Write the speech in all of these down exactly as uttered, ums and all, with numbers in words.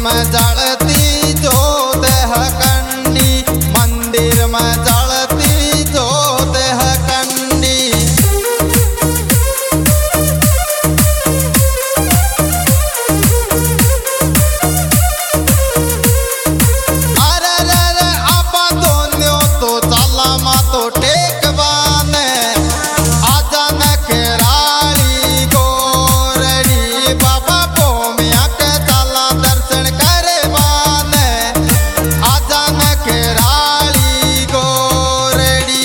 में जलती जोत है कंडी, मंदिर में जलती जोत है कंडी। अरे रे रे आपा दोनों तो चला मा तो टेक बाने, आजा न केराली गोरड़ी बाबा पोमिया के चला दर्शन करे बाने, आजा न केराली गोरड़ी।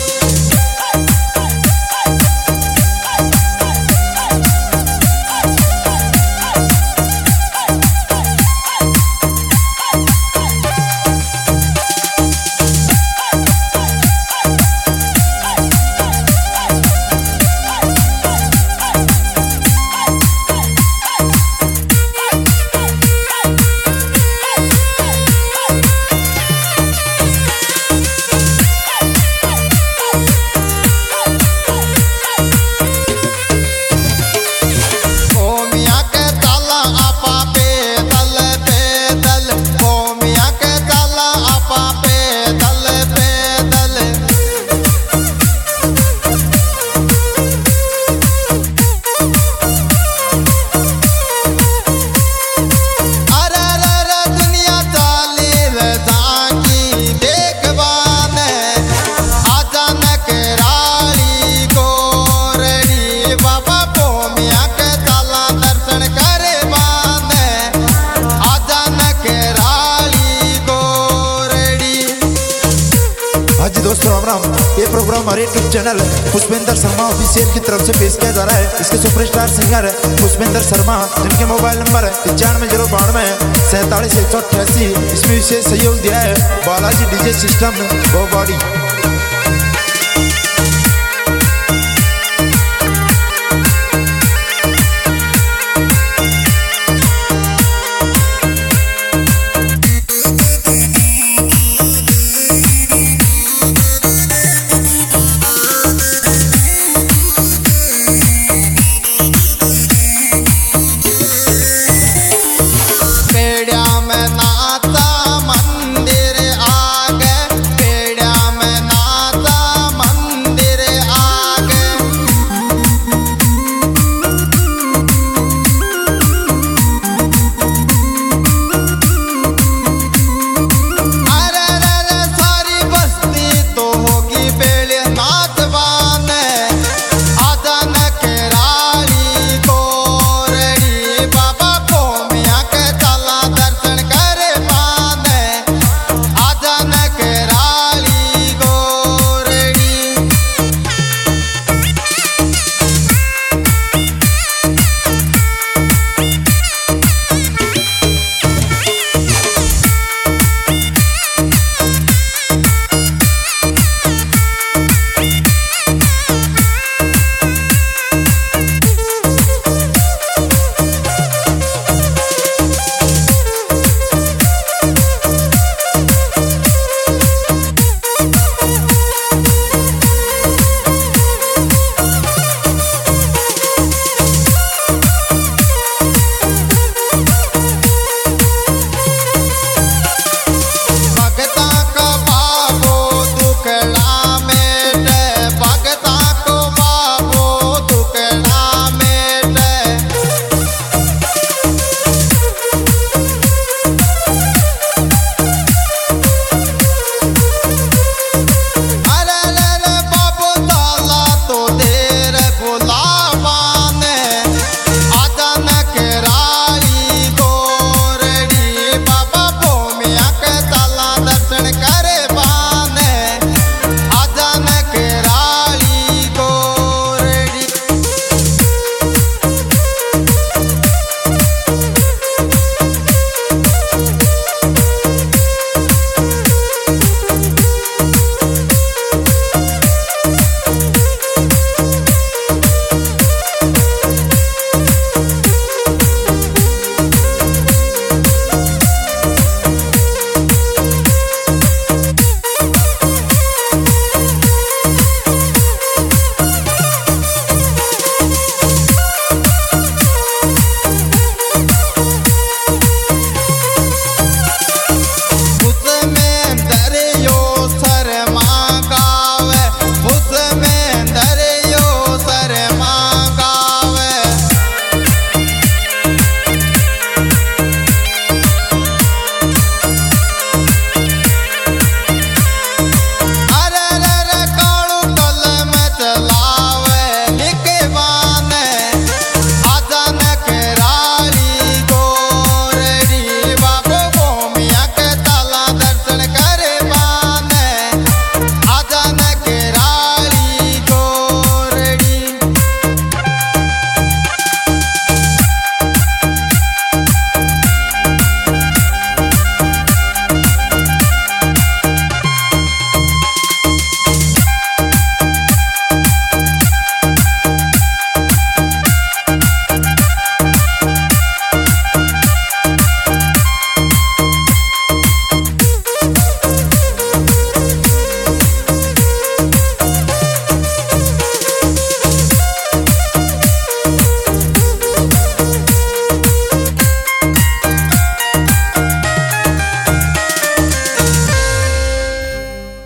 हाँ जी दोस्तों राम राम। ये प्रोग्राम हमारे YouTube channel Pushpendra Sharma official की तरफ से पेश किया जा रहा है। इसके सुपरस्टार सिंगर है पुष्पेंद्र शर्मा, जिनके मोबाइल नंबर है पचानवे जीरो बानवे सैंतालीस एक सौ अट्ठासी। इसमें विशेष सहयोग दिया है बालाजी डीजे सिस्टम वो बॉडी।